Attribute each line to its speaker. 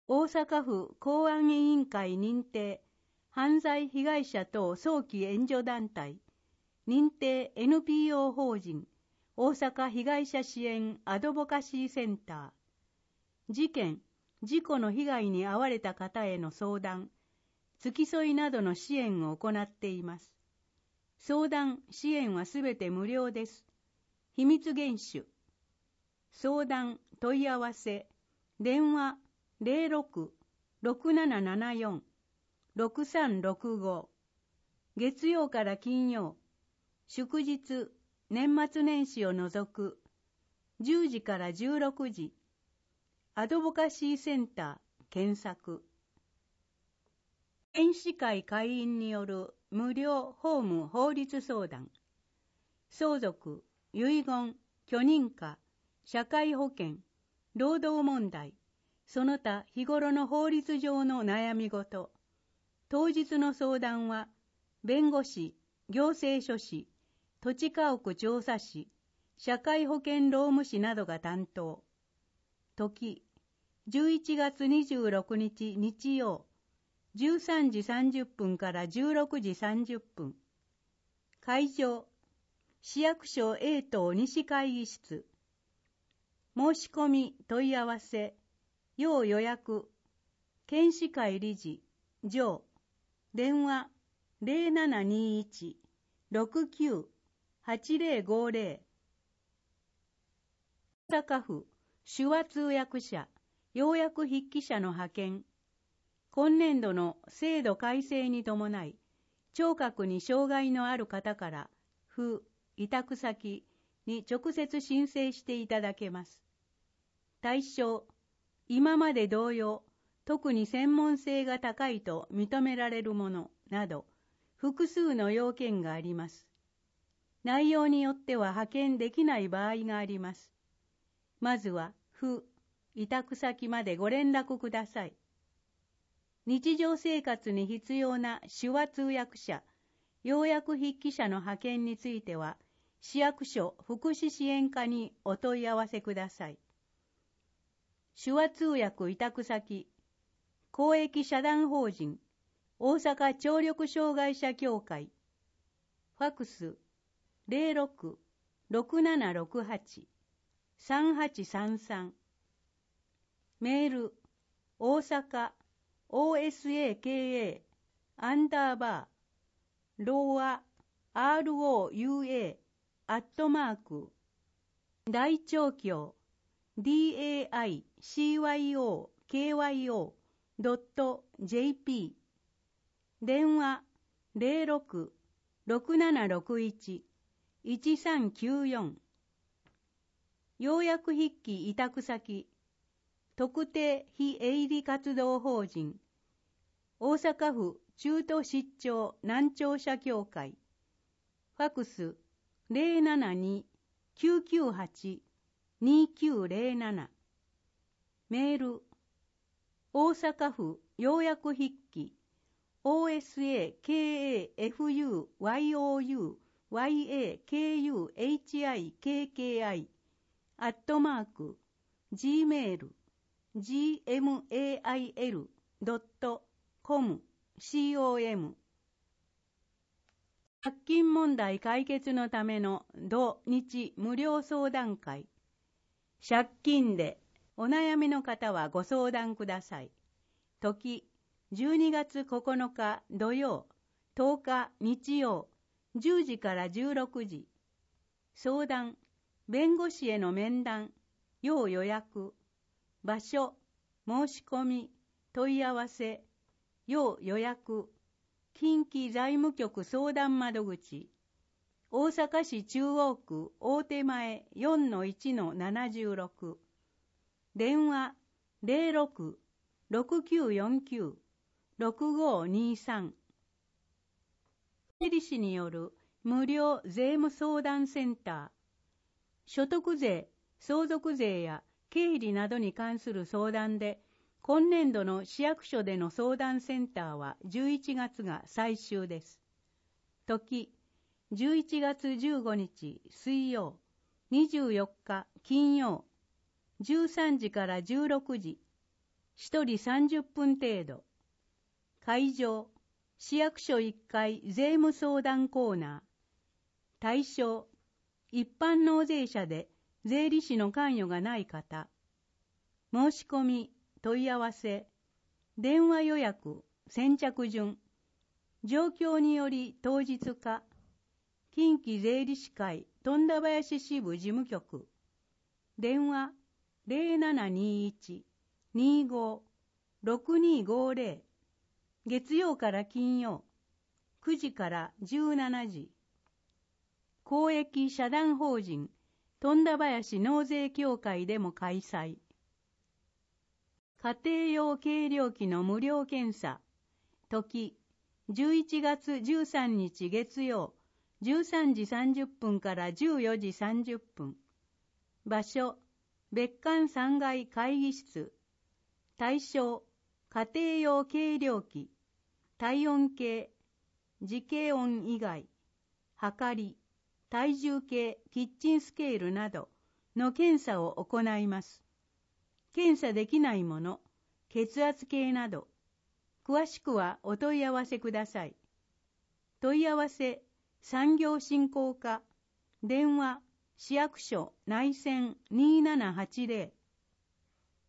Speaker 1: 大阪府公安委員会認定犯罪被害者等早期援助団体認定 NPO 法人大阪被害者支援アドボカシーセンター、事件・事故の被害に遭われた方への相談、付き添いなどの支援を行っています。相談・支援はすべて無料です。秘密厳守。相談・問い合わせ、電話06-6774-6365、月曜から金曜、祝日、年末年始を除く、10時から16時、アドボカシーセンター検索。検視会会員による無料法務法律相談。相続、遺言、許認可、社会保険、労働問題、その他日頃の法律上の悩み事。当日の相談は、弁護士、行政書士、土地家屋調査士、社会保険労務士などが担当。時、11月26日日曜、13時30分から16時30分。会場、市役所 A 棟西会議室。申し込み問い合わせ、要予約、検視会理事、上、電話0721-69-8050。大阪府手話通訳者、要約筆記者の派遣。今年度の制度改正に伴い、聴覚に障害のある方から、府、委託先に直接申請していただけます。対象、今まで同様、特に専門性が高いと認められるものなど、複数の要件があります。内容によっては派遣できない場合があります。まずは、府、委託先までご連絡ください。日常生活に必要な手話通訳者、要約筆記者の派遣については、市役所福祉支援課にお問い合わせください。手話通訳委託先、公益社団法人、大阪聴力障害者協会、ファクス06-6768-3833、メール、大阪 osaka_roa 大腸経 daicyo.jp 電話06-6761-1394要約筆記委託先特定非営利活動法人大阪府中途失調難聴者協会ファクス072-998-2907メール大阪府要約筆記 osakafuyuyi@gmail.com 借金問題解決のための土日無料相談会。借金でお悩みの方はご相談ください。時、12月9日土曜、10日日曜、10時から16時。相談、弁護士への面談、要予約。場所、申し込み、問い合わせ、要予約。近畿財務局相談窓口、大阪市中央区大手前 4-1-76、電話06-6949-6523、税理士による無料税務相談センター、所得税、相続税や経理などに関する相談で、今年度の市役所での相談センターは11月が最終です。時、11月15日水曜、24日金曜、13時から16時。 1人30分程度。会場、市役所1階税務相談コーナー。対象、一般納税者で税理士の関与がない方。申し込み、問い合わせ、電話予約、先着順。状況により当日か。近畿税理士会富田林支部事務局。電話0721-25-6250。月曜から金曜、9時から17時。公益社団法人富田林納税協会でも開催。家庭用計量器の無料検査。時、11月13日月曜、13時30分から14時30分。場所、別館3階会議室。対象、家庭用計量器、体温計、時計音以外、測り、体重計、キッチンスケールなどの検査を行います。検査できないもの、血圧計など、詳しくはお問い合わせください。問い合わせ、産業振興課、電話、市役所内線2780